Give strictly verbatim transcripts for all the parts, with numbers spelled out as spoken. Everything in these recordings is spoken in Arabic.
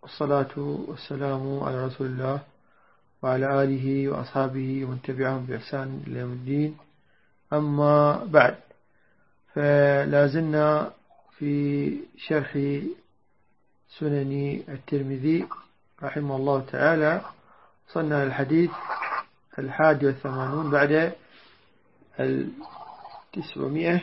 والصلاة والسلام على رسول الله وعلى آله وأصحابه ومن تبعهم بإحسان إلى يوم الدين. أما بعد، فلازلنا في شرح سنن الترمذي رحمه الله تعالى. وصلنا للحديث الحادي والثمانون بعد التسعمائة.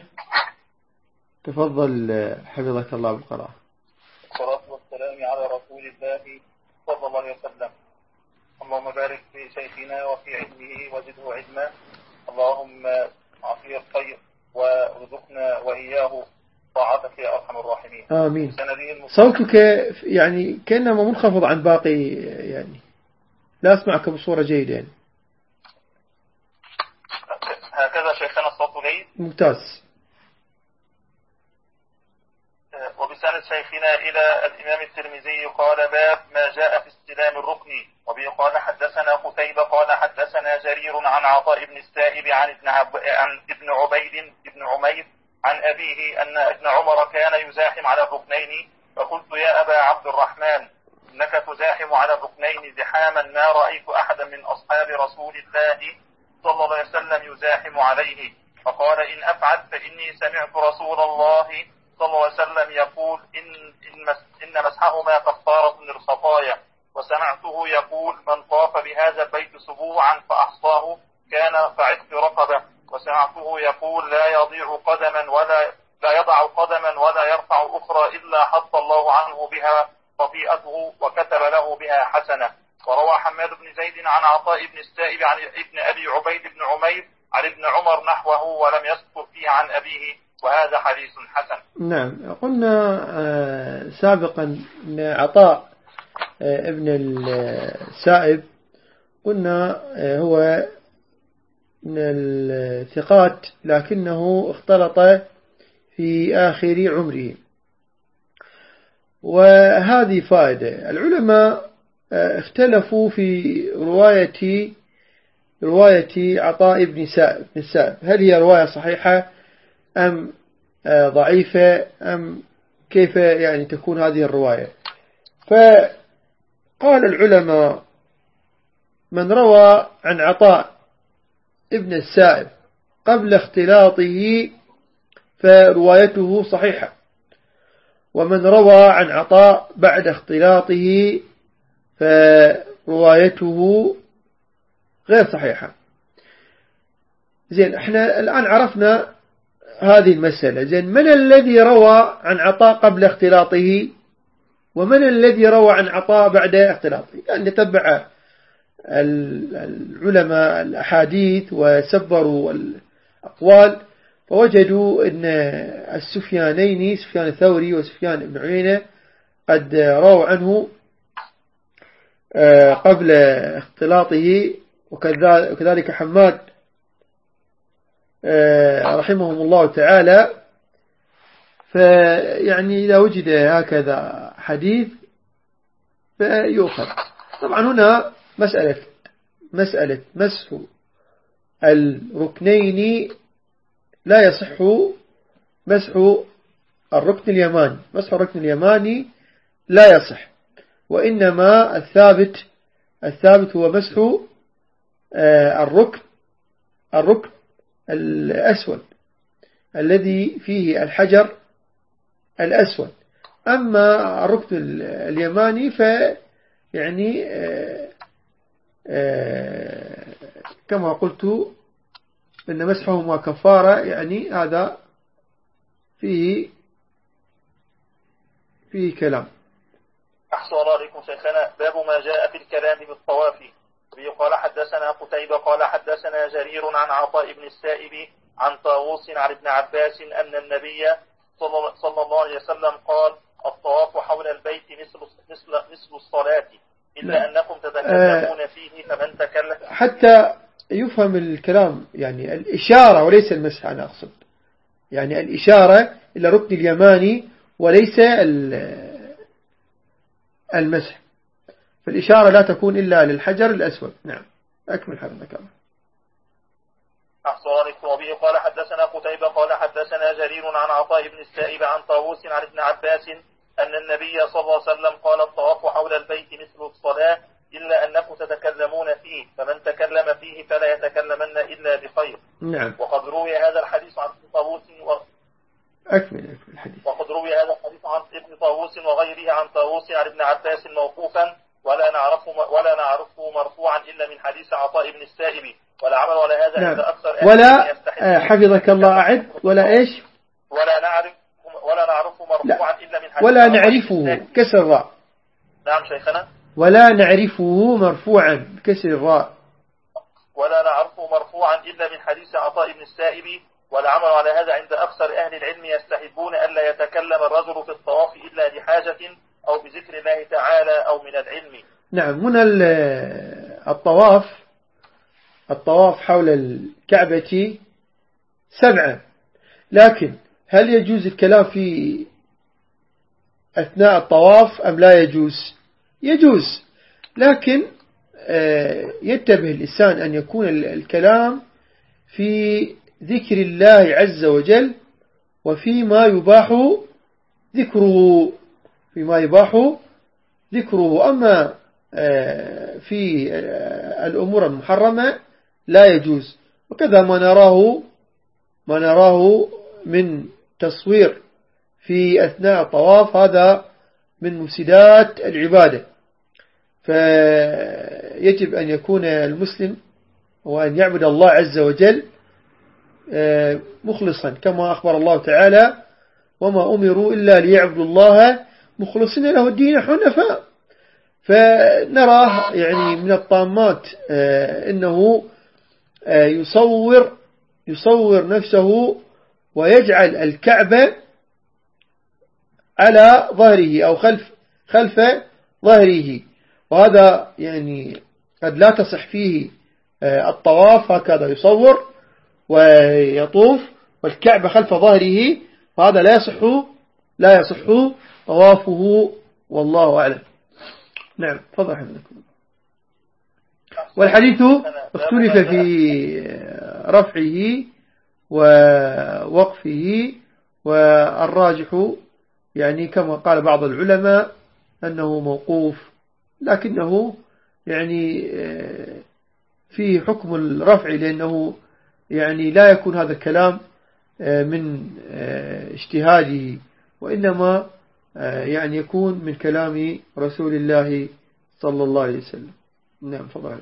تفضل حفظك الله بالقراءة. الصلاة والسلام على رسول الله صلى الله عليه وسلم. اللهم بارك في شيخنا وفي علمه وزده علما. اللهم اعطيه الخير وارزقنا وإياه طاعتك يا أرحم الراحمين. آمين. صوتك يعني كأنما منخفض عن باقي، يعني لا أسمعك بصورة جيدة. يعني هكذا شيخنا الصوت جيد؟ ممتاز. وبسند شيخنا إلى الإمام الترمذي قال: باب ما جاء في استلام الركن. وبه قال: حدثنا قتيبة قال حدثنا جرير عن عطاء بن السائب عن ابن, عب... عن ابن عبيد بن عمير عن أبيه أن ابن عمر كان يزاحم على الركنين، فقلت: يا أبا عبد الرحمن، إنك تزاحم على الركنين زحاما ما رأيت أحدا من أصحاب رسول الله صلى الله عليه وسلم يزاحم عليه. فقال: إن أفعل فإني سمعت رسول الله صلى الله عليه وسلم يقول: إن, إن, مس إن مسحهما كفارة للخطايا، وسمعته يقول: من طاف بهذا البيت سبوعا فأحصاه كان كعتق رقبة، وسمعته يقول: لا يضيع قدما ولا لا يضع قدما ولا يرفع أخرى إلا حط الله عنه بها خطيئته وكتب له بها حسنة. وروى حماد بن زيد عن عطاء بن السائب عن ابن أبي عبيد بن عمير عن ابن عمر نحوه ولم يذكر فيه عن أبيه، وهذا حديث حسن. نعم، قلنا سابقا أن عطاء ابن السائب قلنا هو من الثقات، لكنه اختلط في آخر عمره، وهذه فائدة. العلماء اختلفوا في رواية رواية عطاء بن السائب، هل هي رواية صحيحة أم ضعيفة أم كيف يعني تكون هذه الرواية. فقال العلماء: من روى عن عطاء ابن السائب قبل اختلاطه فروايته صحيحة، ومن روى عن عطاء بعد اختلاطه فروايته غير صحيحة. زين، احنا الآن عرفنا هذه المسألة. زين، من الذي روى عن عطاء قبل اختلاطه ومن الذي روى عن عطاء بعد اختلاطه؟ يعني نتبع العلماء الأحاديث وسبروا الأقوال، فوجدوا أن السفيانين، سفيان الثوري وسفيان بن عيينة، قد رووا عنه قبل اختلاطه، وكذلك حماد رحمهم الله تعالى. فيعني إذا وجد هكذا حديث فيؤخذ. طبعا هنا مسألة مسألة مسح الركنين لا يصح مسح الركن اليماني، مسح الركن اليماني لا يصح، وإنما الثابت الثابت هو مسح الركن الركن الأسود الذي فيه الحجر الأسود. أما الركن اليماني فيعني كما قلت إن مسحهما كفارة، يعني هذا فيه فيه كلام. أحسن الله عليكم شيخنا. باب ما جاء في الكلام بالطواف. قال: حدثنا قتيبة قال حدثنا جرير عن عطاء بن السائب عن طاووس عن ابن عباس أن النبي صلى الله عليه وسلم قال: الطواف حول البيت مثل مثل مثل الصلاة إلا أنكم تتكلمون فيه فمن تكلم. حتى يفهم الكلام، يعني الإشارة وليس المسح. أنا أقصد يعني الإشارة إلى ركن اليماني وليس المسح، فالإشارة لا تكون إلا للحجر الأسود. نعم، أكمل حدثك. أحسن عليكم. وبه قال حدثنا قتيبة قال حدثنا جرير عن عطاء بن السائب عن طاووس عن ابن عباس أن النبي صلى الله عليه وسلم قال الطواف حول البيت مثل الصلاة إلا أنكم تتكلمون فيه، فمن تكلم فيه فلا يتكلمن إلا بخير. نعم. وقد روي هذا الحديث عن ابن طاووس و... أكمل أكمل الحديث. وقد روي هذا الحديث عن ابن طاووس وغيره عن طاووس عن ابن عباس موقوفا، ولا نعرفه ولا نعرفه مرفوعا إلا من حديث عطاء بن السائب، ولا عمل ولا هذا. نعم. عند أكثر ولا حفظك الله أعد ولا إيش ولا نعرف ولا نعرفه مرفوعا إلا من حديث ولا نعرفه كسر الراء. نعم شيخنا. ولا نعرفه مرفوعا بكسر الراء. ولا نعرفه مرفوعا إلا من حديث عطاء بن السائب، ولا عمل على هذا. عند أكثر أهل العلم يستحبون ألا يتكلم الرجل في الطواف إلا لحاجة أو بذكر الله تعالى أو من العلم. نعم. هنا الطواف الطواف حول الكعبة سبعة، لكن هل يجوز الكلام في أثناء الطواف أم لا يجوز؟ يجوز، لكن ينتبه الإنسان أن يكون الكلام في ذكر الله عز وجل وفيما يباح ذكره فيما يباح ذكره أما في الأمور المحرمة لا يجوز. وكذا ما نراه ما نراه من تصوير في أثناء الطواف هذا من مفسدات العبادة، فيجب أن يكون المسلم وأن يعبد الله عز وجل مخلصا، كما أخبر الله تعالى وما أمروا إلا ليعبدوا الله مخلصين له الدين حنفاء. فنراه يعني من الطامات إنه يصور يصور نفسه ويجعل الكعبة على ظهره أو خلف خلف ظهره، وهذا يعني قد لا تصح فيه الطواف. هكذا يصور ويطوف والكعبة خلف ظهره، وهذا لا يصح لا يصح طوافه، والله أعلم. نعم تفضل حضرتكم. والحديث اختلف في رفعه ووقفه، والراجح يعني كما قال بعض العلماء أنه موقوف، لكنه يعني فيه حكم الرفع، لأنه يعني لا يكون هذا الكلام من اجتهاده، وإنما يعني يكون من كلام رسول الله صلى الله عليه وسلم. نعم فضل.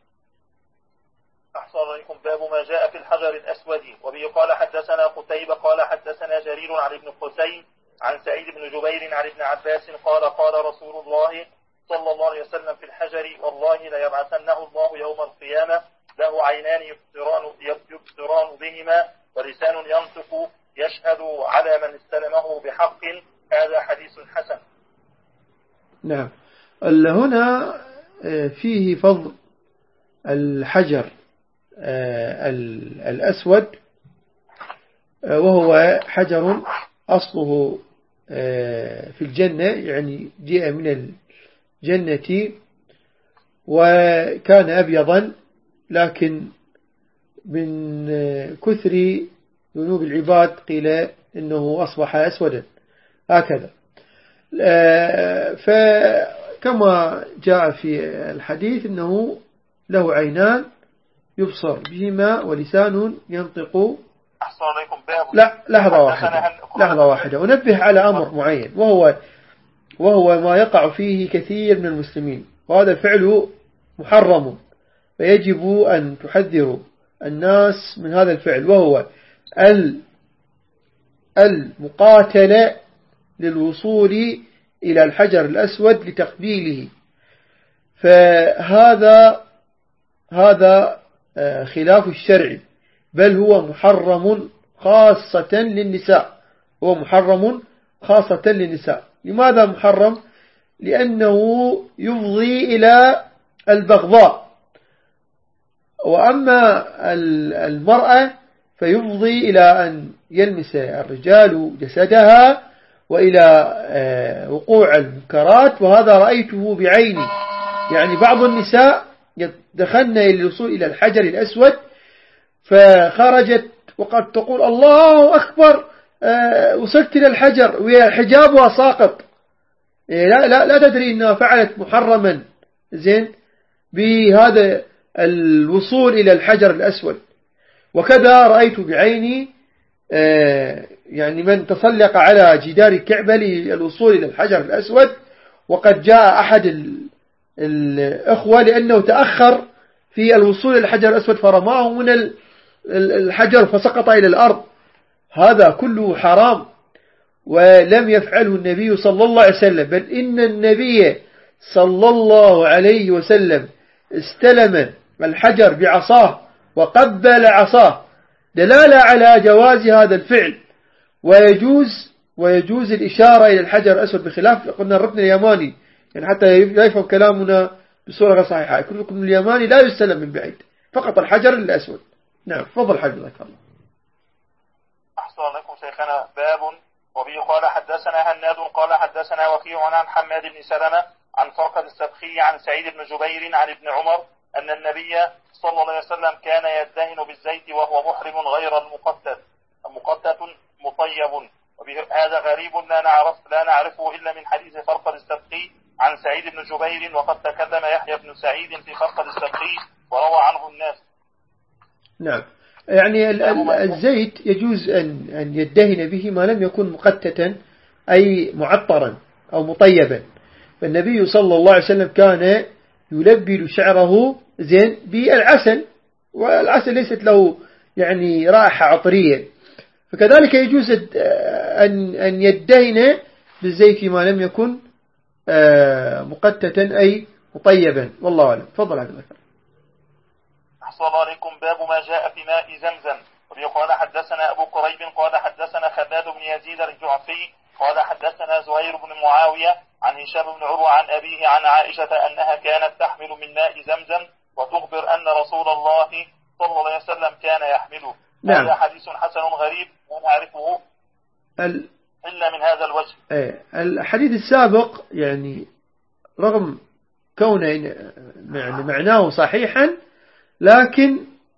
أحسن عليكم. باب ما جاء في الحجر الأسود. وبه قال حدثنا قتيبة قال حدثنا جرير عن ابن حسين عن سعيد بن جبير عن ابن عباس قال قال رسول الله صلى الله عليه وسلم في الحجر والله ليبعثنه الله يوم القيامة له عينان يبصران, يبصران بهما ولسان ينطق يشهد على من استلمه بحق. هذا حديث حسن. نعم. هنا فيه فضل الحجر الأسود، وهو حجر أصله في الجنة، يعني جاء من الجنة وكان أبيضا، لكن من كثر ذنوب العباد قيل إنه أصبح أسودا هكذا. فكما جاء في الحديث إنه له عينان يبصر بهما ولسان ينطق. أحسن عليكم. باب لا لحظة واحدة لحظة واحدة أنبه على أمر معين، وهو وهو ما يقع فيه كثير من المسلمين، وهذا الفعل محرم، فيجب أن تحذروا الناس من هذا الفعل، وهو المقاتلة للوصول إلى الحجر الأسود لتقبيله. فهذا هذا خلاف الشرع، بل هو محرم خاصة للنساء هو محرم خاصة للنساء. لماذا محرم؟ لأنه يفضي إلى البغضاء، وأما المرأة فيفضي إلى أن يلمس الرجال جسدها وإلى وقوع المنكرات، وهذا رأيته بعيني. يعني بعض النساء دخلن للوصول إلى الحجر الأسود فخرجت وقد تقول الله أكبر، وصلت إلى الحجر وحجابها ساقط، لا لا لا تدري أنها فعلت محرما زين بهذا الوصول إلى الحجر الأسود. وكذا رأيت بعيني يعني من تسلق على جدار الكعبة للوصول إلى الحجر الأسود، وقد جاء أحد الأخوة لأنه تأخر في الوصول إلى الحجر الأسود فرماه من الحجر فسقط إلى الأرض. هذا كله حرام ولم يفعله النبي صلى الله عليه وسلم، بل إن النبي صلى الله عليه وسلم استلم الحجر بعصاه وقبل عصاه دلالة على جواز هذا الفعل، ويجوز ويجوز الإشارة إلى الحجر الأسود بخلاف قلنا الركن اليماني، يعني حتى لا يفهم كلامنا بصورة غير صحيحة. كل الركن اليماني لا يستلم من بعيد، فقط الحجر الأسود. نعم فضل حفظك الله. أحسن لكم شيخنا. باب وبه قال حدثنا هناد قال حدثنا وكيع عن حماد بن سلمة عن فرقد السبخي عن سعيد بن جبير عن ابن عمر أن النبي صلى الله عليه وسلم كان يدهن بالزيت وهو محرم غير المقتت مقتت مطيب. وهذا غريب لا نعرف لا نعرفه إلا من حديث فرقد السبخي عن سعيد بن جبير، وقد تكلم يحيى بن سعيد في فرقد السبخي وروى عنه الناس. نعم يعني الزيت يجوز أن أن يدهن به ما لم يكن مقتتا أي معطرا أو مطيبا. فالنبي صلى الله عليه وسلم كان يلبل شعره زين بالعسل، والعسل ليست له يعني رائحة عطرية، فكذلك يجوز أن أن يدهن بالزيت ما لم يكن مقتتا أي مطيبا. والله أعلم. تفضل عبد الله. أحسن الله عليكم. باب ما جاء في ماء زمزم. وقال حدثنا أبو قريب قال حدثنا خباب بن يزيد الجعفي قال حدثنا زهير بن معاوية عن هشام بن عروة عن أبيه عن عائشة أنها كانت تحمل من ماء زمزم وتخبر أن رسول الله صلى الله عليه وسلم كان يحمله. نعم. هذا حديث حسن غريب لا نعرفه ال... إلا من هذا الوجه. ايه الحديث السابق يعني رغم كونه يعني معناه صحيحا لكن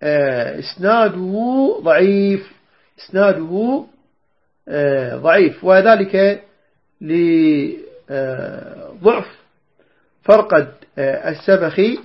اسناده ضعيف اسناده ضعيف، وذلك لضعف فرقد السبخي،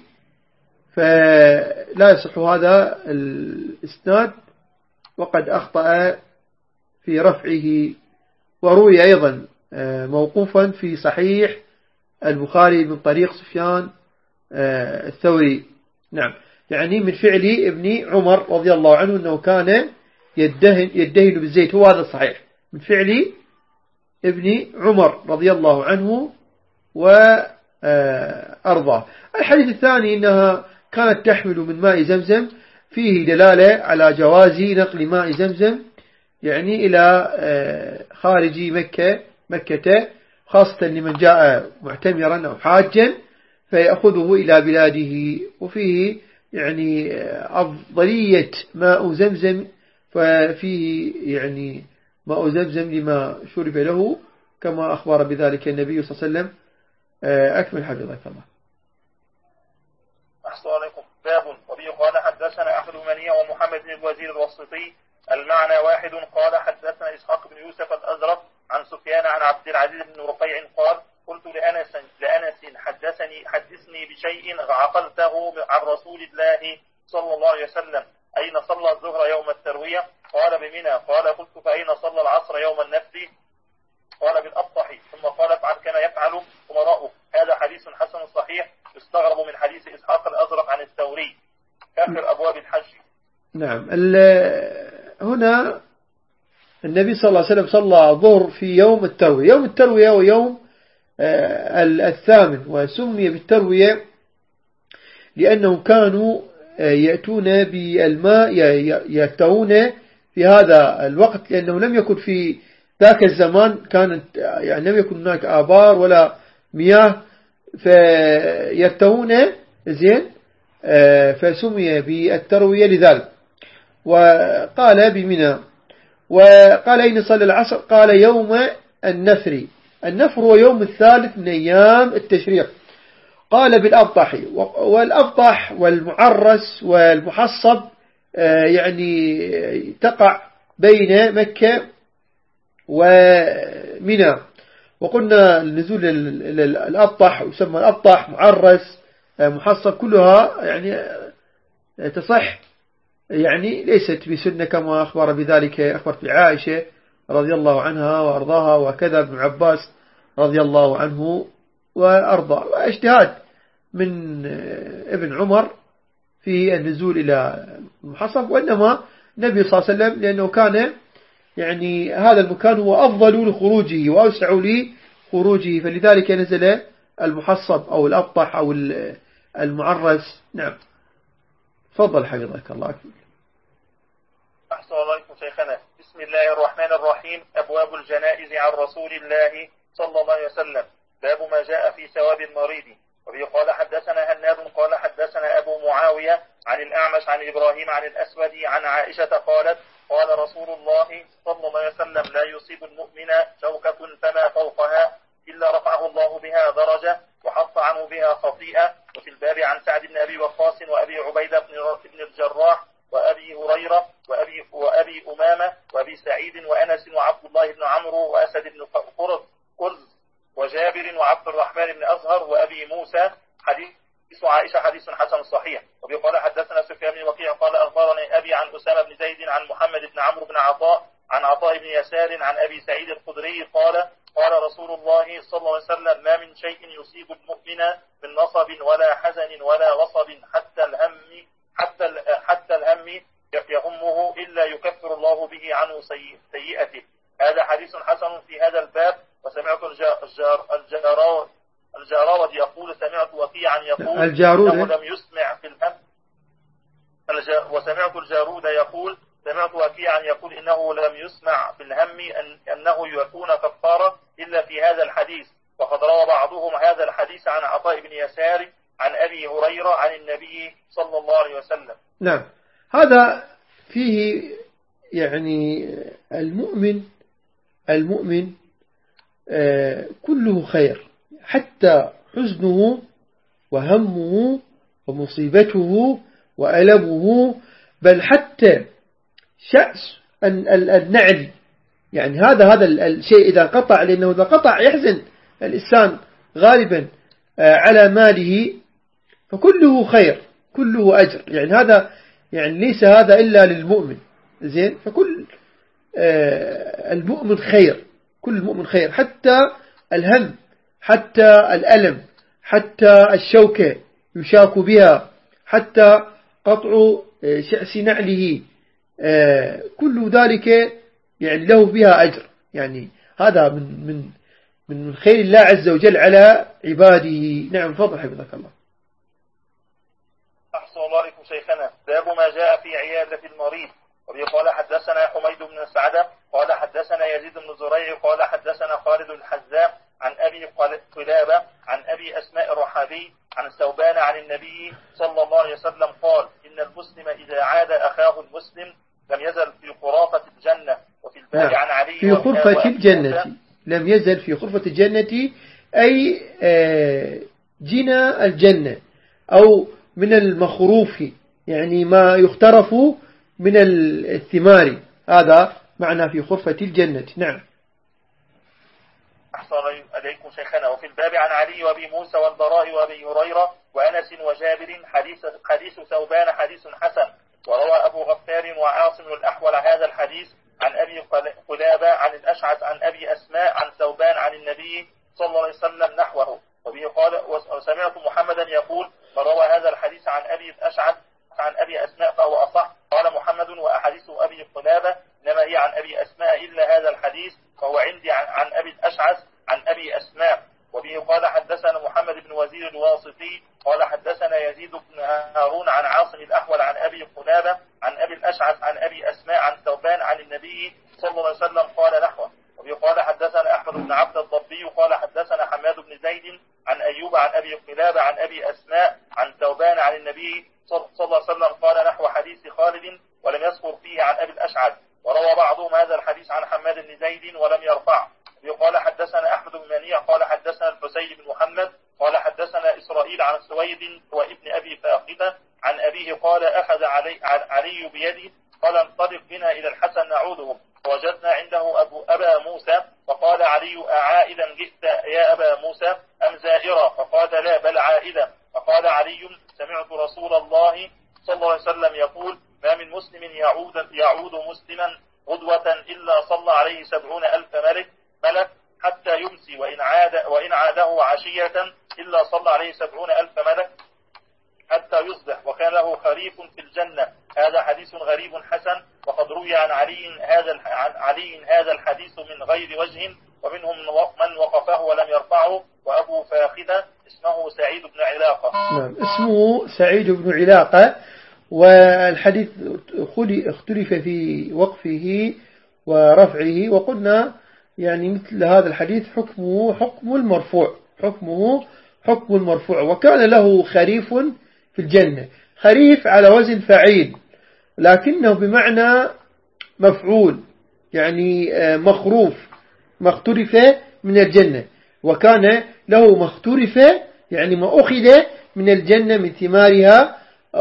فلا يصح هذا الاسناد، وقد أخطأ في رفعه. وروي أيضا موقوفا في صحيح البخاري من طريق سفيان الثوري. نعم يعني من فعل ابن عمر رضي الله عنه أنه كان يدهن, يدهن بالزيت، هو هذا الصحيح من فعل ابن عمر رضي الله عنه وأرضاه. الحديث الثاني أنها كانت تحمل من ماء زمزم فيه دلالة على جواز نقل ماء زمزم يعني إلى خارج مكة مكة خاصة لمن جاء معتمرا أو حاجا فيأخذه إلى بلاده. وفيه يعني أفضلية ماء زمزم، ففيه يعني ماء زمزم لما شرب له كما أخبر بذلك النبي صلى الله عليه وسلم. أكمل حفظك الله. أحسن عليكم. باب وبه قال حدثنا أحمد منيع ومحمد بن الوزير الوسطي المعنى واحد قال حدثنا إسحاق بن يوسف الأزرق عن سفيان عن عبد العزيز بن رقيع قال قلت لأنس لأنس حدثني حدثني بشيء عقلته عن رسول الله صلى الله عليه وسلم أين صلى الظهر يوم التروية؟ قال بمنى. قال قلت فأين صلى العصر يوم النفر؟ قال بالأبطح. ثم قال افعل كان يفعل أمراؤه. هذا حديث حسن صحيح يستغرب من حديث إسحاق الأزرق عن الثوري آخر أبواب الحج. نعم هنا النبي صلى الله عليه وسلم صلى الظهر في يوم التروية. يوم التروية هو يوم الثامن، وسمي بالتروية لأنهم كانوا يأتون بالماء يأتون في هذا الوقت، لأنه لم يكن في ذاك الزمان كانت يعني لم يكن هناك آبار ولا مياه فيرتوون زين، فسمي بالتروية لذلك. وقال بمنى. وقال أين صلى العصر؟ قال يوم النفر. النفر هو يوم الثالث من أيام التشريق. قال بالأبطح. والأبطح والمعرس والمحصب يعني تقع بين مكة ومنى. وقلنا النزول الأبطح يسمى الأبطح معرس محصب كلها يعني تصح، يعني ليست بسنة كما أخبر بذلك أخبر في عائشة رضي الله عنها وأرضاها، وكذا ابن عباس رضي الله عنه وأرضاه، واجتهاد من ابن عمر في النزول إلى المحصب. وإنما النبي صلى الله عليه وسلم لأنه كان يعني هذا المكان هو أفضل لخروجه وأوسع لخروجه، فلذلك نزل المحصب أو الأبطح أو المعرس. نعم، تفضل حفظك الله. أحسن الله عليكم شيخنا. بسم الله الرحمن الرحيم. أبواب الجنائز عن رسول الله صلى الله عليه وسلم. باب ما جاء في ثواب المريض. وبه قال حدثنا هناد قال حدثنا أبو معاوية عن الأعمش عن إبراهيم عن الأسود عن عائشة قالت قال رسول الله صلى الله عليه وسلم لا يصيب المؤمن شوكة فما فوقها إلا رفعه الله بها درجة وحط عنه بها خطيئة. وفي الباب عن سعد بن أبي وقاص وأبي عبيدة بن الجراح وأبي هريرة وأبي, وأبي أمامة وأبي سعيد وأنس وعبد الله بن عمرو وأسد بن قرز وجابر وعبد الرحمن بن أزهر وأبي موسى. حديث عائشة حديث حسن صحيح. وبقال حدثنا سفيان بن وكيع قال أخبرني أبي عن أسامة بن زيد عن محمد بن عمرو بن عطاء عن عطاء بن يسار عن أبي سعيد الخدري قال قال رسول الله صلى الله عليه وسلم ما من شيء يصيب المؤمن من نصب ولا حزن ولا وصب حتى الهم حتى حتى الهم يهمه إلا يكفر الله به عنه سيئته. هذا حديث حسن في هذا الباب. وسمعت الجار الجارود يقول سمعت وكيعا يقول إنه لم يسمع في الهم. وسمعت الجارود يقول سمعت وكيعا يقول إنه لم يسمع في الهم أن أنه يكون كفارة إلا في هذا الحديث. وقد روى بعضهم هذا الحديث عن عطاء بن يسار عن أبي هريرة عن النبي صلى الله عليه وسلم. نعم، هذا فيه يعني المؤمن المؤمن آه كله خير، حتى حزنه وهمه ومصيبته وألمه، بل حتى شأس النعل، يعني هذا هذا الشيء إذا قطع، لأنه إذا قطع يحزن الإنسان غالبا آه على ماله، فكله خير كله أجر، يعني هذا يعني ليس هذا إلا للمؤمن زين. فكل آه المؤمن خير، كل المؤمن خير، حتى الهم حتى الألم حتى الشوكة يشاك بها حتى قطع شأس نعله، آه كل ذلك يعني له بها أجر، يعني هذا من من من خير الله عز وجل على عباده. نعم، فضل حفظك الله. أحسن الله عليكم شيخنا. باب ما جاء في عيادة المريض. وبه قال حدثنا حميد بن سعدة قال حدثنا يزيد بن زريع قال حدثنا خالد الحذاء عن أبي قلابة عن أبي أسماء الرحابي عن ثوبان عن النبي صلى الله عليه وسلم قال إن المسلم إذا عاد أخاه المسلم لم يزل في قرافة الجنة. وفي الباب عن علي في خرفة الجنة، لم يزل في خرفة الجنة أي جنى الجنة أو من المخروف، يعني ما يخترف من الثمار، هذا معنى في خرفة الجنة. نعم. أحسن عليكم شيخنا. وفي الباب عن علي وأبي موسى والبراء وأبي هريرة وأنس وجابر حديث حديث ثوبان حديث حسن. وروى أبو غفار وعاصم الأحول هذا الحديث عن أبي قلابة عن الأشعث عن أبي أسماء عن ثوبان عن النبي صلى الله عليه وسلم نحوه. وبه قال وسمعت محمدا يقول فروى هذا الحديث عن أبي الأشعث عن أبي أسماء فهو أصح. قال محمد وأحاديث أبي قلابة إنما هي عن أبي أسماء إلا هذا الحديث فهو عندي عن, عن أبي الأشعث عن أبي أسماء. وبه قال حدثنا محمد بن وزير الواسطي قال حدثنا يزيد بن هارون عن عاصم الأحول عن أبي قلابة عن أبي الأشعث عن أبي أسماء عن ثوبان عن النبي صلى الله عليه وسلم قال نحوه. وبه قال حدثنا أحمد بن عبد الضبي قال حدثنا حماد بن زيد عن أيوب عن أبي قلابة عن أبي أسماء عن ثوبان عن النبي صلى الله عليه وسلم قال نحو حديث خالد ولم يذكر فيه عن أبي الأشعث. وروى بعضهم هذا الحديث عن حماد بن زيد ولم يرفع. وقال حدثنا أحمد بن منيع قال حدثنا الحسين بن محمد قال حدثنا إسرائيل عن سويد وابن أبي فاقدة عن أبيه قال أخذ علي, علي بيدي قال انطلق بنا إلى الحسن نعودهم. فوجدنا عنده أبو أبا موسى فقال علي: أعائدا جئت يا أبا موسى أم زائرا؟ فقال: لا، بل عائدا. فقال علي: سمعت رسول الله صلى الله عليه وسلم يقول: ما من مسلم يعود, يعود مسلما غدوة إلا صلى عليه سبعون ألف ملك, ملك حتى يمسي، وإن, عاد وإن عاده عشية إلا صلى عليه سبعون ألف ملك حتى يصبح، وكان له خريف في الجنة. هذا حديث غريب حسن، وقد روي عن علي هذا عن علي هذا الحديث من غير وجه، ومنهم من وقفه ولم يرفعه. وأبو فاخدة اسمه سعيد بن علاقة. نعم، اسمه سعيد بن علاقة، والحديث اختلف في وقفه ورفعه، وقلنا يعني مثل هذا الحديث حكمه حكم المرفوع، حكمه حكم المرفوع. وكان له خريف في الجنة. خريف على وزن فعيل، لكنه بمعنى مفعول، يعني مخروف، مخترف من الجنة. وكان له مخترف، يعني ما أخذ من الجنة من ثمارها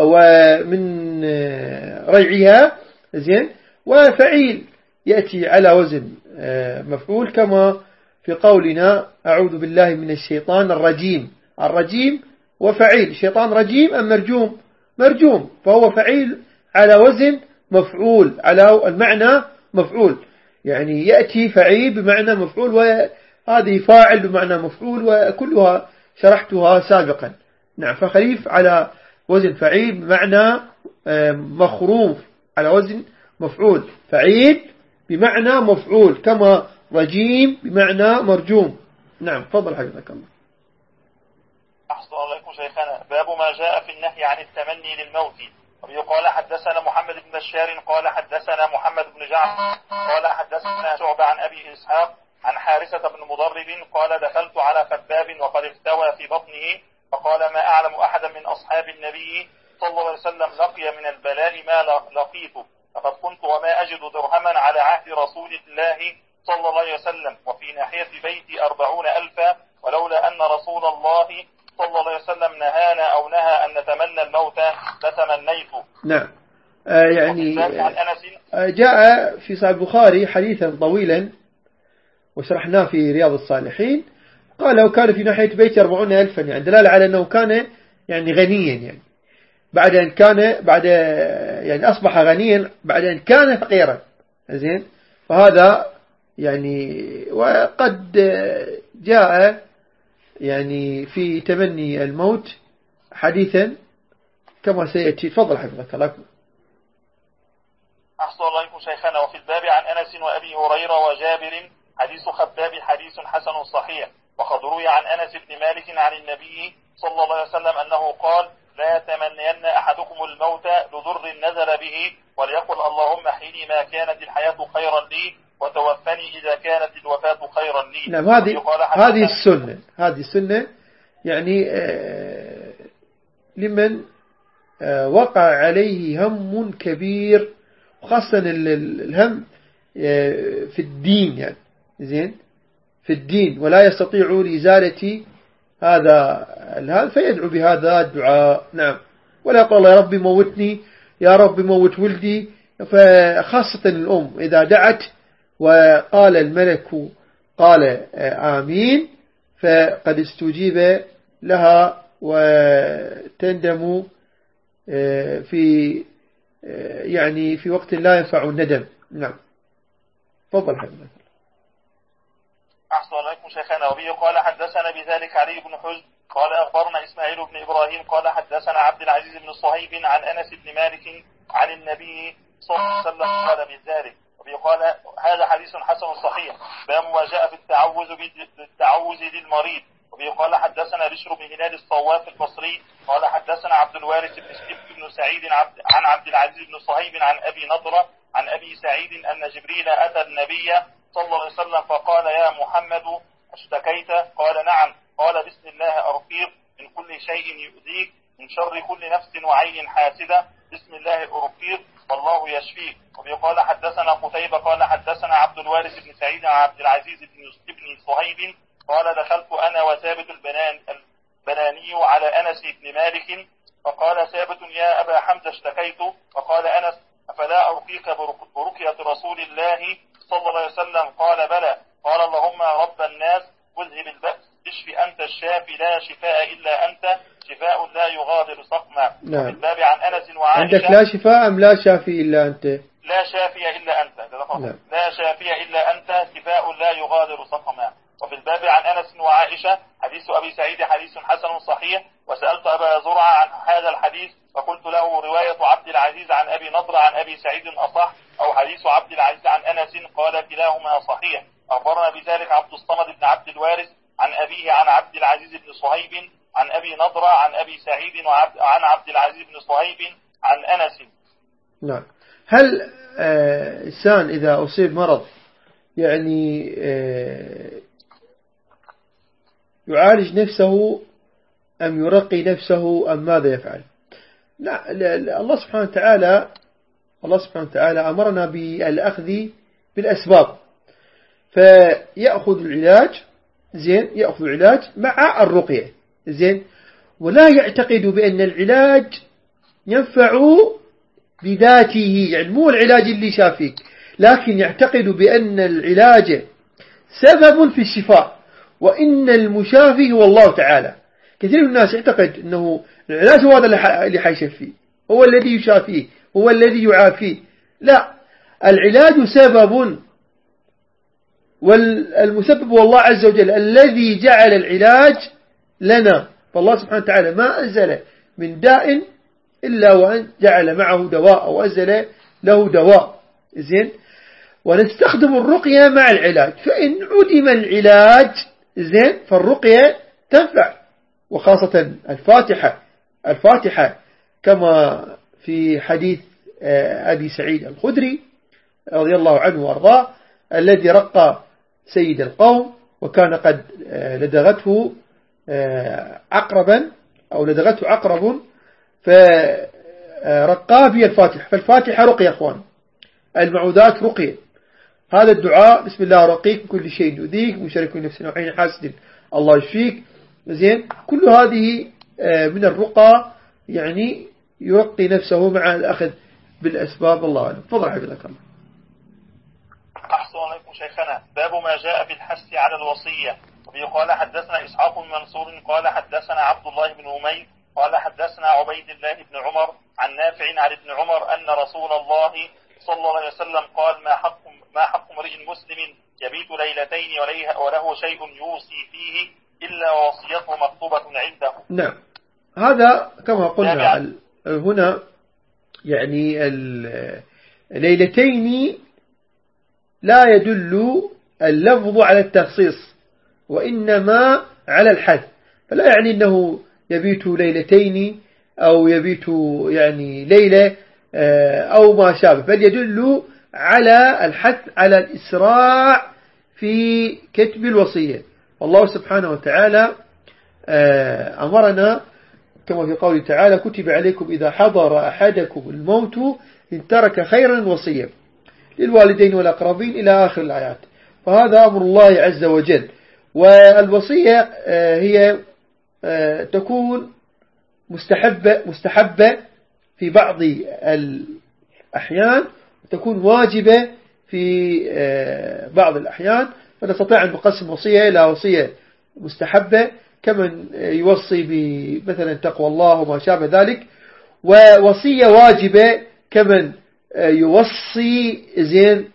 ومن ريعها، زين. وفعيل يأتي على وزن مفعول، كما في قولنا: أعوذ بالله من الشيطان الرجيم. الرجيم وفعيل، شيطان رجيم أم مرجوم؟ مرجوم، فهو فعيل على وزن مفعول، على المعنى مفعول، يعني يأتي فعيل بمعنى مفعول، وهذه فاعل بمعنى مفعول، وكلها شرحتها سابقا. نعم، فخريف على وزن فعيل بمعنى مخروف على وزن مفعول، فعيل بمعنى مفعول، كما رجيم بمعنى مرجوم. نعم، تفضل حفظك الله. أحسن الله عليكم شيخنا. باب ما جاء في النهي عن التمني للموت. وقال: حدثنا محمد بن بشار قال حدثنا محمد بن جعفر قال حدثنا شعبة عن أبي إسحاق عن حارثة بن مضرب قال: دخلت على خباب وقد اختوى في بطنه، فقال: ما أعلم أحدا من أصحاب النبي صلى الله عليه وسلم لقي من البلاء ما لقيته، فقد كنت وما أجد درهما على عهد رسول الله صلى الله عليه وسلم، وفي ناحية بيتي أربعون ألفا، ولولا أن رسول الله صلى الله عليه وسلم نهانا أو نهى أن نتمنى الموت لتمنيته. نعم، آه يعني آه جاء في صحيح البخاري حديثا طويلا وشرحناه في رياض الصالحين. قال: لو كان في ناحية بيتي أربعون ألفا، يعني دلالة على أنه كان يعني غنيا، يعني بعد أن كان بعد يعني أصبح غنيا بعد أن كان فقيرا، زين. فهذا يعني وقد جاء يعني في تمني الموت حديثا كما سيأتي. تفضل حفظك الله. أحسن الله عليكم شيخنا. وفي الباب عن أنس وأبي هريرة وجابر حديث خباب حديث حسن صحيح. وقد روي عن أنس بن مالك عن النبي صلى الله عليه وسلم أنه قال: لا يتمنين أحدكم الموت لضر نزل به، وليقل: اللهم احيني ما كانت الحياة خيرا لي، وتوفني إذا كانت الوفاة خيرا لي. نعم، هذه هذه السنة، هذه السنة يعني آه لمن آه وقع عليه هم كبير، وخاصة الهم آه في الدين، يعني زين في الدين، ولا يستطيع لإزالة هذا الهذا، فيدعو بهذا الدعاء. نعم، ولا يقول: يا رب موتني، يا رب موت ولدي. فخاصة الأم إذا دعت وقال الملك قال آمين، فقد استجيب لها وتندم في يعني في وقت لا ينفع الندم. نعم، تفضل حبيبي. أحسن عليكم شيخنا. وبه قال: حدثنا بذلك علي بن حزن قال أخبرنا إسماعيل بن إبراهيم قال حدثنا عبد العزيز بن صهيب عن أنس بن مالك عن النبي صلى الله عليه وسلم قال بذلك. وبه قال: هذا حديث حسن صحيح. باب ما جاء في التعوذ بالتعوذ للمريض. وبه قال: حدثنا بشر بن هلال الصواف البصري قال حدثنا عبد الوارث بن سعيد عن عبد العزيز بن صهيب عن أبي نضرة عن أبي سعيد أن جبريل أتى النبي صلى الله عليه وسلم فقال: يا محمد اشتكيت؟ قال: نعم. قال: بسم الله أرقيك من كل شيء يؤذيك، من شر كل نفس وعين حاسدة، بسم الله أرقيك والله يشفيك. وقال: حدثنا قتيبة قال حدثنا عبد الوارث بن سعيد عن عبد العزيز بن صهيب قال: دخلت أنا وثابت البنان البناني على أنس بن مالك، فقال ثابت: يا أبا حمزة اشتكيت. فقال أنس: أفلا أرقيك برقية رسول الله صلى الله عليه وسلم؟ قال: بلى. قال اللهم يا رب الناس مذهب البأس اشف أنت الشافي لا شفاء إلا أنت شفاء لا يغادر سقما. نعم. وفي الباب عن أنس وعائشة عندك لا شفاء أم لا شافي إلا أنت؟ لا شافي إلا أنت. نعم. لا شافي إلا أنت شفاء لا يغادر سقما. وفي الباب عن أنس وعائشة حديث أبي سعيد حديث حسن صحيح. وسألت أبا زرعة عن هذا الحديث فقلت له رواية عبد العزيز عن أبي نضر عن أبي سعيد أصح أو حديث عبد العزيز عن أنس؟ قال كلاهما صحيح. أخبرنا بذلك عبد الصمد بن عبد الوارث عن أبيه عن عبد العزيز بن صهيب عن أبي نضر عن أبي سعيد وعن عبد العزيز بن صهيب عن أنس. نعم. هل آه إنسان إذا أصيب مرض يعني آه يعالج نفسه أم يرقي نفسه أم ماذا يفعل؟ لا, لا الله سبحانه وتعالى الله سبحانه وتعالى أمرنا بالأخذ بالأسباب، فيأخذ العلاج زين يأخذ العلاج مع الرقية زين، ولا يعتقد بأن العلاج ينفع بذاته، يعني مو العلاج اللي شافيك، لكن يعتقد بأن العلاج سبب في الشفاء وإن المشافي هو الله تعالى. كثير من الناس يعتقد أنه العلاج هو هذا اللي حيشفيه، هو الذي يشافيه، هو الذي يعافيه. لا، العلاج سبب والمسبب هو الله عز وجل الذي جعل العلاج لنا. فالله سبحانه وتعالى ما أنزل من داء إلا وأن جعل معه دواء أو أنزل له دواء زين. ونستخدم الرقية مع العلاج، فإن عدم العلاج زين فالرقية تنفع، وخاصة الفاتحة الفاتحة كما في حديث أبي سعيد الخدري رضي الله عنه وارضاه الذي رقى سيد القوم وكان قد لدغته عقربا أو لدغته عقرب فرقاه في الفاتحة. فالفاتحة رقية أخوان، المعوذات رقية. هذا الدعاء بسم الله رقيك كل شيء يؤذيك من شر كل نفس وعين حاسد الله يشفيك زين، كل هذه من الرقى، يعني يرقي نفسه مع الأخذ بالأسباب. الله أعلم. تفضل حفظك الله. أحسن عليكم شيخنا. باب ما جاء في الحث على الوصية. وبه قال حدثنا إسحاق بن منصور قال حدثنا عبد الله بن أمير قال حدثنا عبيد الله بن عمر عن نافع عن ابن عمر أن رسول الله صلى الله عليه وسلم قال ما حق ما حق امرئ مسلم يبيت ليلتين وله شيء يوصي فيه إلا وصيته مكتوبة عنده. نعم، هذا كما قلنا هنا يعني الليلتين لا يدل اللفظ على التخصيص وإنما على الحث، فلا يعني أنه يبيت ليلتين أو يبيت يعني ليلة أو ما شابه، بل يدل على الحث على الإسراع في كتب الوصية. والله سبحانه وتعالى أمرنا كما في قوله تعالى كتب عليكم إذا حضر أحدكم الموت إن ترك خيرا وصية للوالدين والأقربين إلى آخر الآيات. فهذا أمر الله عز وجل. والوصية هي تكون مستحبة مستحبة في بعض الأحيان وتكون واجبة في بعض الأحيان، فنستطيع أن نقسم وصية إلى وصية مستحبة كمن يوصي بمثلا تقوى الله وما شابه ذلك، ووصية واجبة كمن يوصي زين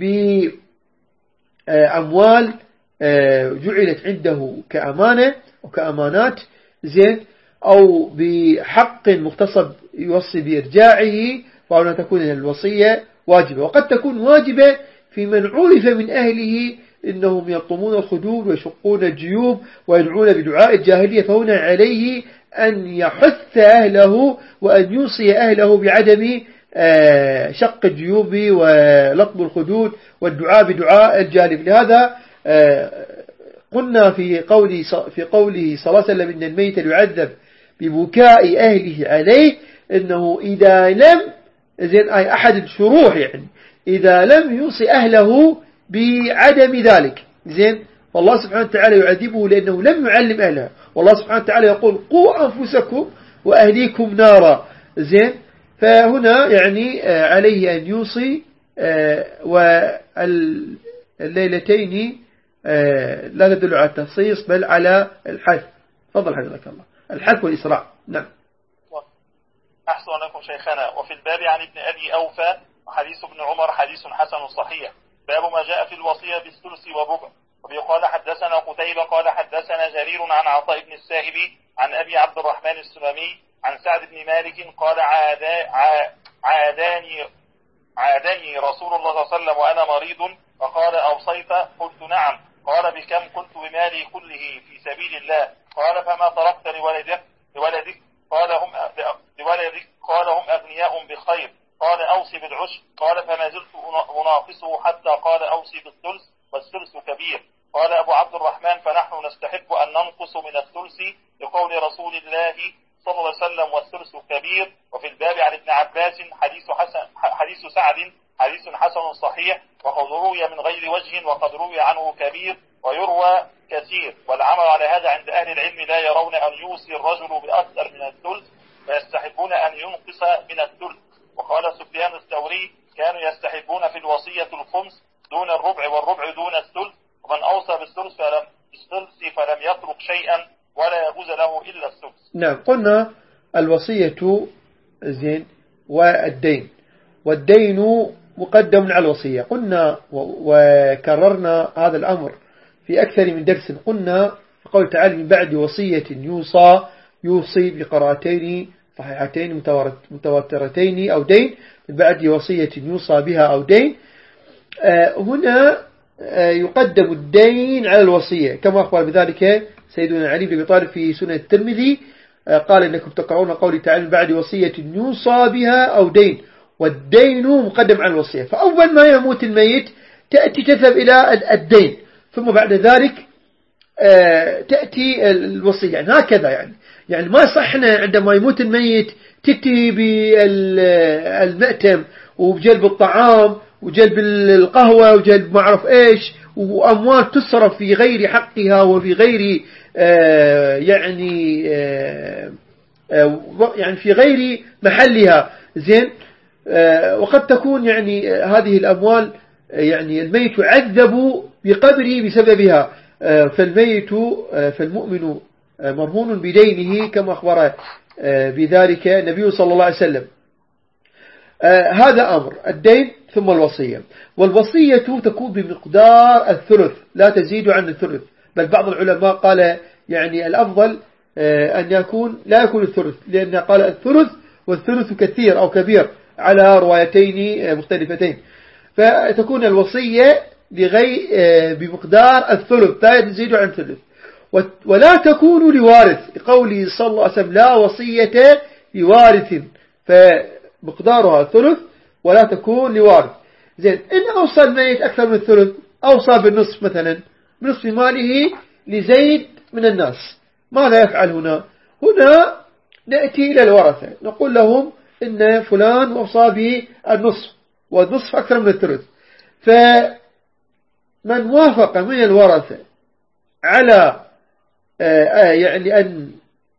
بأموال جعلت عنده كأمانة وكأمانات زين، أو بحق مغتصب يوصي بإرجاعه، فهنا تكون الوصية واجبة. وقد تكون واجبة في من عرف من أهله إنهم يطمون الخدود ويشقون الجيوب ويدعون بدعاء الجاهلية، فهنا عليه أن يحث أهله وأن يوصي أهله بعدم شق الجيوب ولطم الخدود والدعاء بدعاء الجاهلية. لهذا قلنا في قوله في قوله صلى الله عليه وسلم إن الميت يعذب ببكاء أهله عليه، إنه إذا لم زين أي أحد الشروح يعني إذا لم يوصي أهله بعدم ذلك زين، والله سبحانه وتعالى يعذبه لأنه لم يعلم أهله. والله سبحانه وتعالى يقول قوا أنفسكم وأهليكم نارا زين، فهنا يعني عليه أن يوصي. والليلتين لا تدل على التخصيص بل على الحذف. تفضل حفظك الله. الحذف والإسراع. نعم. أحسن لكم شيخنا. وفي الباب عن ابن أبي أوفى وحديث ابن عمر حديث حسن صحيح، باب ما جاء في الوصية بالثلث والربع. وبيقال حدثنا قتيبة قال حدثنا جرير عن عطاء بن السائب عن أبي عبد الرحمن السلمي عن سعد بن مالك قال عادا عاداني عاداني رسول الله صلى الله عليه وسلم وأنا مريض فقال أوصيت؟ قلت نعم. قال بكم؟ قلت بمالي كله في سبيل الله. قال فما تركت لولدك لولدك قال هم لولدك قال هم أغنياء بخير. قال أوصي بالعشر. قال فما زلت أناقصه حتى قال أوصي بالثلث والثلث كبير. قال أبو عبد الرحمن فنحن نستحب أن ننقص من الثلث لقول رسول الله صلى الله عليه وسلم والثلث كبير. وفي الباب عن ابن عباس حديث حسن حديث سعد حديث حسن صحيح، وقد روي من غير وجه وقد روي عنه كبير ويروى كثير. والعمل على هذا عند أهل العلم لا يرون أن يوصي الرجل بأكثر من الثلث ويستحبون أن ينقص من الثلث. وقال سفيان الثوري كانوا يستحبون في الوصية الخمس دون الربع والربع دون الثلث، ومن أوصى بالثلث فلم بالثلث فلم يترك شيئا ولا يجوز له إلا الثلث. نعم. قلنا الوصية زين والدين، والدين مقدم على الوصية. قلنا وكررنا هذا الأمر في أكثر من درس. قلنا قول تعالى من بعد وصية يوصى، يوصي بقراءتين صحيحتين متواترتين أو دين، من بعد وصية يوصى بها أو دين. هنا يقدم الدين على الوصية كما أخبر بذلك سيدنا علي بن أبي طالب في سنة الترمذي، قال إنكم تقرؤون قولي تعالى من بعد وصية يوصى بها أو دين، والدين مقدم على الوصية. فأول ما يموت الميت تأتي تذهب إلى الدين، ثم بعد ذلك تأتي الوصية. يعني هكذا يعني يعني ما صحنا عندما يموت الميت تأتي بالمأتم وبجلب الطعام وجلب القهوة وجلب ما أعرف إيش، وأموال تصرف في غير حقها وفي غير آه يعني آه يعني في غير محلها. زين. آه وقد تكون يعني هذه الأموال يعني الميت يعذب بقبره بسببها. آه فالميت آه فالمؤمن آه مرهون بدينه كما أخبر آه بذلك النبي صلى الله عليه وسلم. آه هذا أمر الدين ثم الوصية. والوصية تكون بمقدار الثلث لا تزيد عن الثلث، بل بعض العلماء قال يعني الأفضل آه أن يكون لا يكون الثلث، لأن قال الثلث والثلث كثير أو كبير على روايتين آه مختلفتين. فتكون الوصية بغير آه بمقدار الثلث لا تزيد عن الثلث، ولا تكون لوارث لقوله صلى الله عليه وسلم لا وصية لوارث، فمقدارها ثلث ولا تكون لوارث. زين. إن أوصى الميت أكثر من الثلث، أوصى بالنصف مثلا بنصف ماله لزيد من الناس، ماذا يفعل هنا؟ هنا نأتي إلى الورثة نقول لهم إن فلان أوصى بالنصف والنصف أكثر من الثلث. فمن وافق من الورثة على يعني أن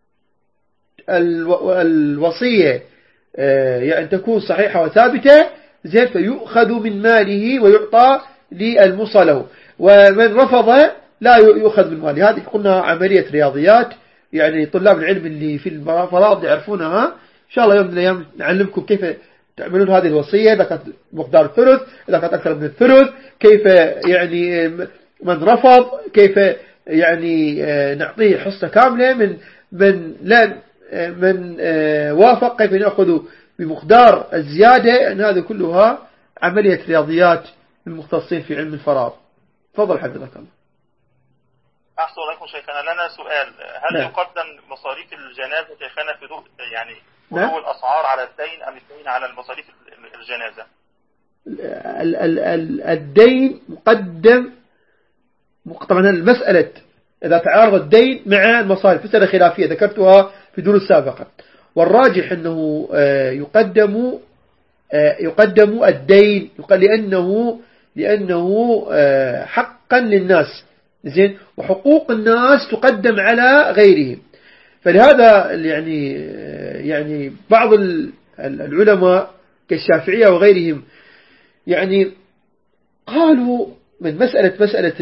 الوصية يعني تكون صحيحة وثابتة زين فيؤخذ من ماله ويعطى للموصى له، ومن رفض لا يؤخذ من ماله. هذه قلنا عملية رياضيات، يعني طلاب العلم اللي في الفرائض يعرفونها. إن شاء الله يوم من الأيام نعلمكم كيف تعملون هذه الوصية، إذا كانت مقدار الثلث، إذا كانت أكثر من الثلث، كيف يعني من رفض كيف يعني نعطيه حصة كاملة، من من لا من وافق كيف نأخذ بمقدار الزيادة. أن هذه كلها عملية رياضيات المختصين في علم الفرائض. تفضل حفظك الله. أحسن لكم شيخنا. لنا سؤال، هل نعم. يقدم مصاريف الجنازة شيخنا في ضوء يعني نعم. ضوء الأسعار على الدين أم الدين على المصاريف الجنازة؟ ال ال ال الدين مقدم. طبعا المسألة إذا تعارض الدين مع المصاريف مسألة خلافية ذكرتها في دروس سابقة، والراجح أنه يقدم يقدم الدين لأنه لأنه حقا للناس. زين. وحقوق الناس تقدم على غيرهم. فلهذا يعني يعني بعض العلماء كالشافعية وغيرهم يعني قالوا من مسألة مسألة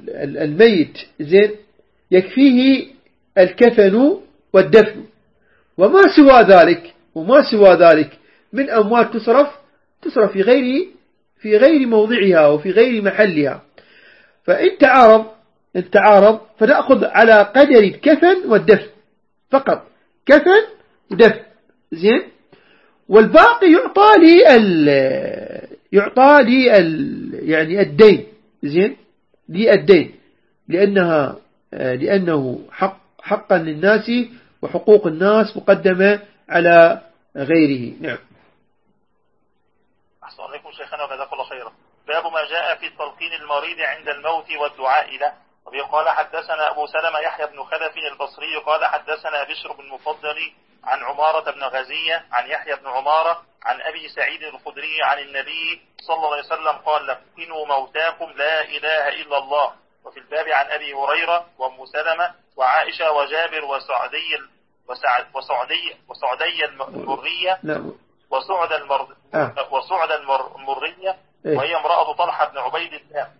الميت زين يكفيه الكفن والدفن، وما سوى ذلك وما سوى ذلك من أموال تصرف تصرف في غير في غير موضعها وفي غير محلها. فإن تعارض إن تعارض فنأخذ على قدر الكفن والدفن فقط، كفن ودفن زين، والباقي يعطى لي ال يعطى لي ال يعني الدين زين، لي الدين، لأنها لأنه حق حقا للناس وحقوق الناس مقدمة على غيره. نعم. أحسن عليكم شيخنا وجزاكم الله خيرا. باب ما جاء في تلقين المريض عند الموت والدعاء له. وبه قال حدثنا أبو سلمة يحيى بن خلف البصري قال حدثنا بشر بن المفضل عن عمارة بن غزية عن يحيى بن عمارة عن أبي سعيد الخدري عن النبي صلى الله عليه وسلم قال لقنوا موتاكم لا إله إلا الله. وفي الباب عن أبي هريرة وأم سلمة وعائشة وجابر وسعدي وسعد وسعدي وسعدي المرية وسعد المر وسعد المرية وهي امرأة طلحة بن عبيد الله.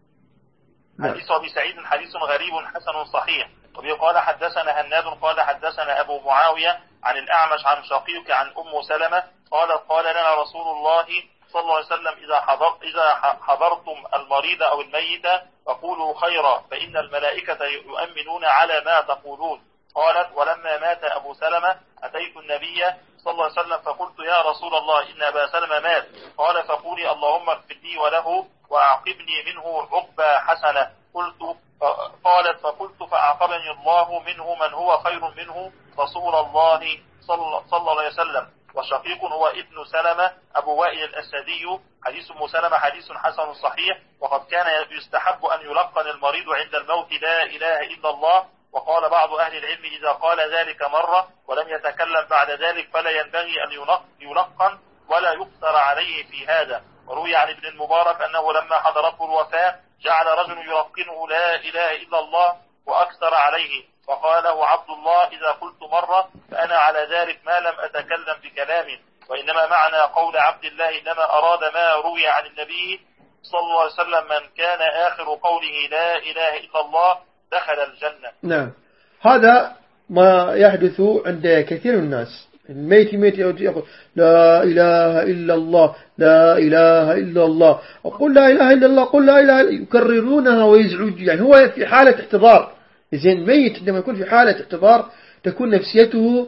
حديث أبي سعيد حديث غريب حسن صحيح. وبه قال حدثنا هناد قال حدثنا أبو معاوية عن الأعمش عن شقيق عن أم سلمة قال قال لنا رسول الله صلى الله عليه وسلم إذا حضر إذا حضرتم المريض أو الميت فقولوا خيرا فإن الملائكة يؤمنون على ما تقولون. قالت ولما مات أبو سلمة أتيت النبي صلى الله عليه وسلم فقلت يا رسول الله إن أبا سلمة مات. قال فقولي اللهم اغفر لي وله وأعقبني منه عقبى حسنة. قلت قالت فقلت فأعقبني الله منه من هو خير منه رسول الله صلى الله عليه وسلم. وشقيق هو ابن سلمة أبو وائل الأسدي. حديث أم سلمة حديث حسن صحيح. وقد كان يستحب أن يلقن المريض عند الموت لا إله إلا الله. وقال بعض أهل العلم إذا قال ذلك مرة ولم يتكلم بعد ذلك فلا ينبغي أن يلقن ولا يقصر عليه في هذا. وروي عن ابن المبارك أنه لما حضرته الوفاة جعل رجل يلقنه لا إله إلا الله وأكثر عليه فقاله عبد الله إذا قلت مرة فأنا على ذلك ما لم أتكلم بكلام. وإنما معنى قول عبد الله إنما أراد ما روي عن النبي صلى الله عليه وسلم من كان آخر قوله لا إله إلا الله دخل الجنة. نعم، هذا ما يحدث عند كثير من الناس. الميت ميت يقول لا إله إلا الله لا إله إلا الله وقل لا إله إلا الله قل لا إله إلا، يكررونها ويزعج، يعني هو في حالة احتضار. زين الميت عندما يكون في حالة احتضار تكون نفسيته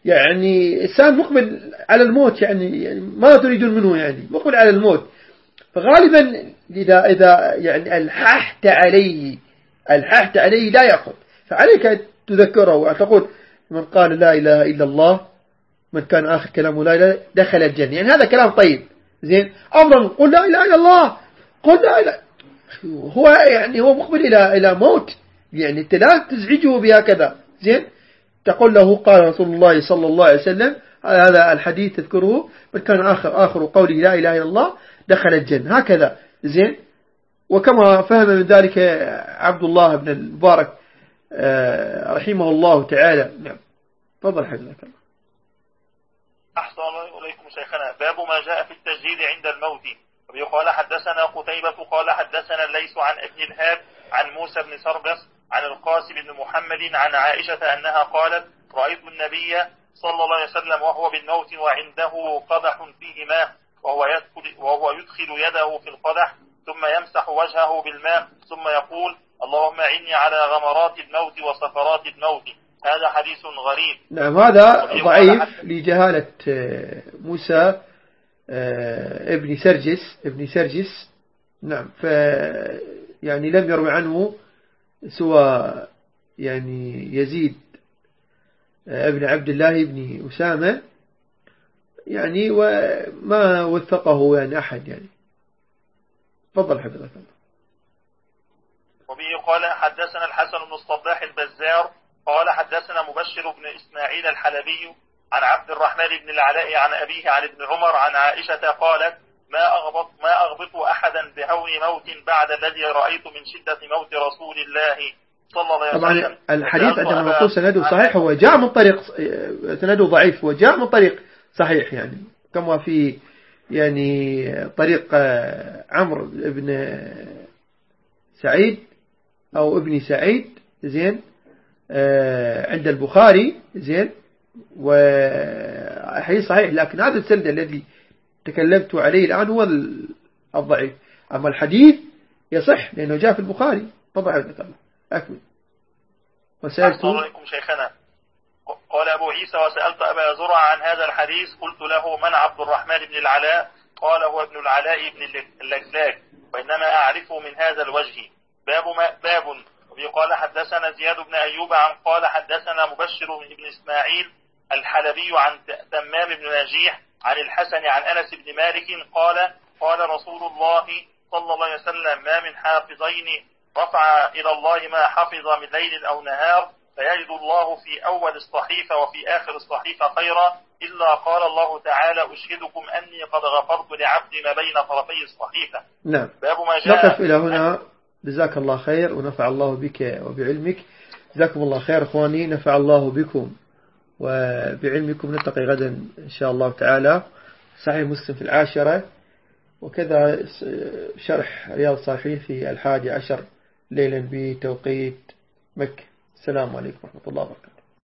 يعني إنسان مقبل على الموت، يعني, يعني ما تريدون منه، يعني مقبل على الموت. فغالبا إذا إذا يعني الححت عليه الححت عليه لا يأخذ، فعليك أن تذكره وتقول من قال لا إله إلا الله من كان آخر كلامه لا إله دخل الجنة، يعني هذا كلام طيب. زين أمرا قل لا إله إلا الله قل لا إله، هو يعني هو مقبل إلى إلى موت، يعني أنت لا تزعجه بهكذا. زين تقول له قال رسول الله صلى الله عليه وسلم، هذا الحديث تذكره من كان آخر آخر قوله لا إله إلا الله دخل الجنة، هكذا. زين وكما فهم من ذلك عبد الله بن المبارك رحمه الله تعالى. نعم تفضل حفظك الله. أحسن إليكم شيخنا. باب ما جاء في التجهيز عند الموت. وقال حدثنا قتيبة قال حدثنا الليث عن ابن الهاد عن موسى بن سربس عن القاسم بن محمد عن عائشة أنها قالت رأيت النبي صلى الله عليه وسلم وهو بالموت وعنده قدح فيه ماء وهو يدخل, وهو يدخل يده في القدح ثم يمسح وجهه بالماء ثم يقول اللهم إني على غمرات الموت وسفرات الموت. هذا حديث غريب. نعم هذا ضعيف لجهالة موسى ابن سرجس ابن سرجس. نعم ف يعني لم يروي عنه سوى يعني يزيد ابن عبد الله بن أسامة، يعني وما وثقه يعني أحد. يعني تفضل حفظك الله. وبه قال حدثنا الحسن بن الصباح البزار قال حدثنا مبشر بن إسماعيل الحلبي عن عبد الرحمن بن العلاء عن أبيه عن ابن عمر عن عائشة قالت ما أغبط, ما أغبط أحدا بهون موت بعد الذي رأيت من شدة موت رسول الله صلى الله عليه وسلم. طبعا الحديث عندما نقول سنده صحيح هو جاء من طريق سنده ضعيف وجاء من طريق صحيح، يعني كما في يعني طريق عمرو بن سعيد أو ابن سعيد زين آه عند البخاري زين، وحديث صحيح، لكن هذا السند الذي تكلمت عليه الآن هو الضعيف. أما الحديث يصح لأنه جاء في البخاري. طبعا الله أكمل. وسألتم عليكم شيخنا. قال أبو عيسى: وسألت أبا زرع عن هذا الحديث، قلت له: من عبد الرحمن بن العلاء؟ قال: هو ابن العلاء بن اللجلاج، وإنما أعرفه من هذا الوجه. باب ما باب قال: حدثنا زياد بن أيوب عن قال حدثنا مبشر بن إسماعيل الحلبي عن تمام بن نجيح عن الحسن عن أنس بن مالك قال: قال رسول الله صلى الله عليه وسلم: ما من حافظين رفع إلى الله ما حفظ من ليل أو نهار فيجد الله في أول الصحيفة وفي آخر الصحيفة خيرا، إلا قال الله تعالى: أشهدكم أني قد غفرت لعبدي ما بين طرفي الصحيفة. نعم. باب ما جاء. نقف إلى هنا. جزاك الله خير ونفع الله بك وبعلمك. جزاكم الله خير إخواني، نفع الله بكم وبعلمكم. نلتقي غدا إن شاء الله تعالى. صحيح مسلم في العاشرة، وكذا شرح رياض الصالحين في الحادي عشر ليلا بتوقيت مكة. السلام عليكم ورحمة الله وبركاته.